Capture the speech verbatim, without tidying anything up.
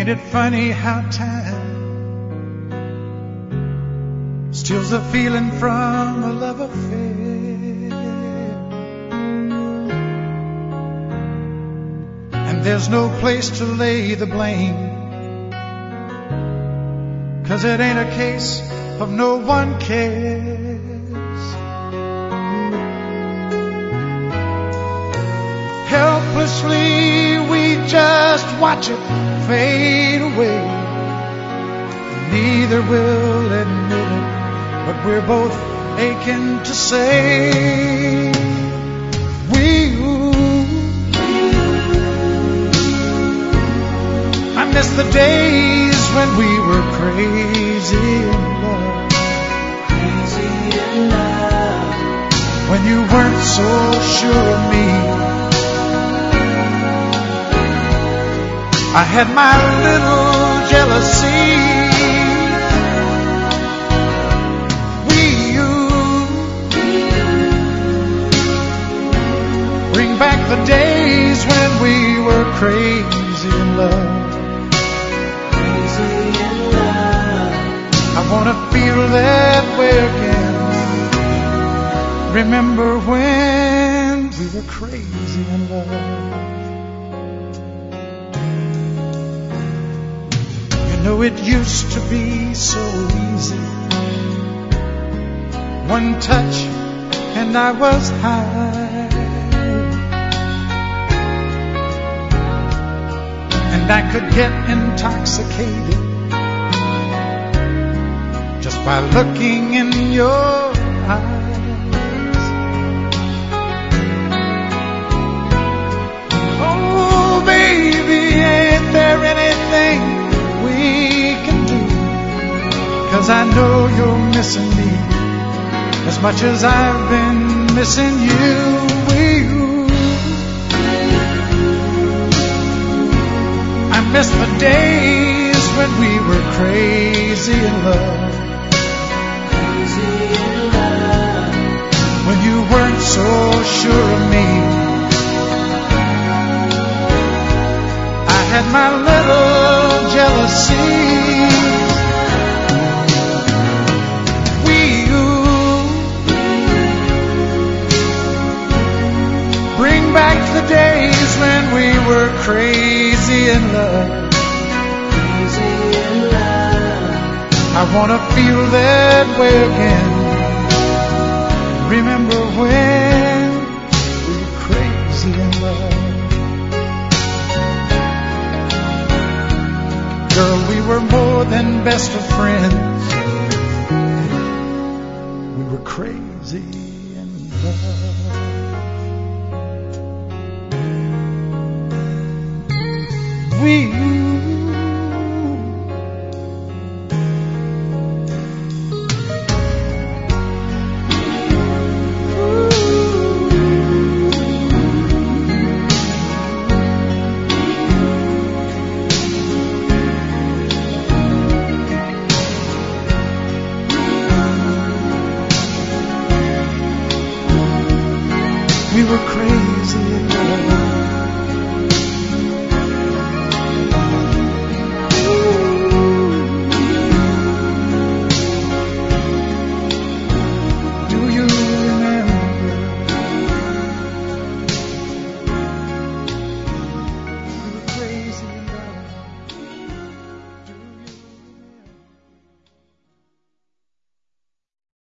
Ain't it funny how time steals the feeling from a love affair? And there's no place to lay the blame, 'cause it ain't a case of no one cares. Helplessly we just watch it fade away. Neither will admit it, but we're both aching to say we. I miss the days when we were crazy in love. Crazy in love. When you weren't so sure of me. I had my little jealousy. We bring back the days when we were crazy in love. Crazy in love. I wanna feel that way again. Remember when we were crazy in love. You know, it used to be so easy. One touch and I was high, and I could get intoxicated just by looking in your eyes. Oh baby, ain't there anything we can do? 'Cause I know you're missing me as much as I've been missing you. I miss the days when we were crazy in love. Crazy in love. When you weren't so sure of me. I had my little jealousy. We bring back the days when we were crazy in love. Crazy in love. I wanna feel that way again. Remember when we were crazy in love. Girl, we were more than best of friends. We were crazy in love. We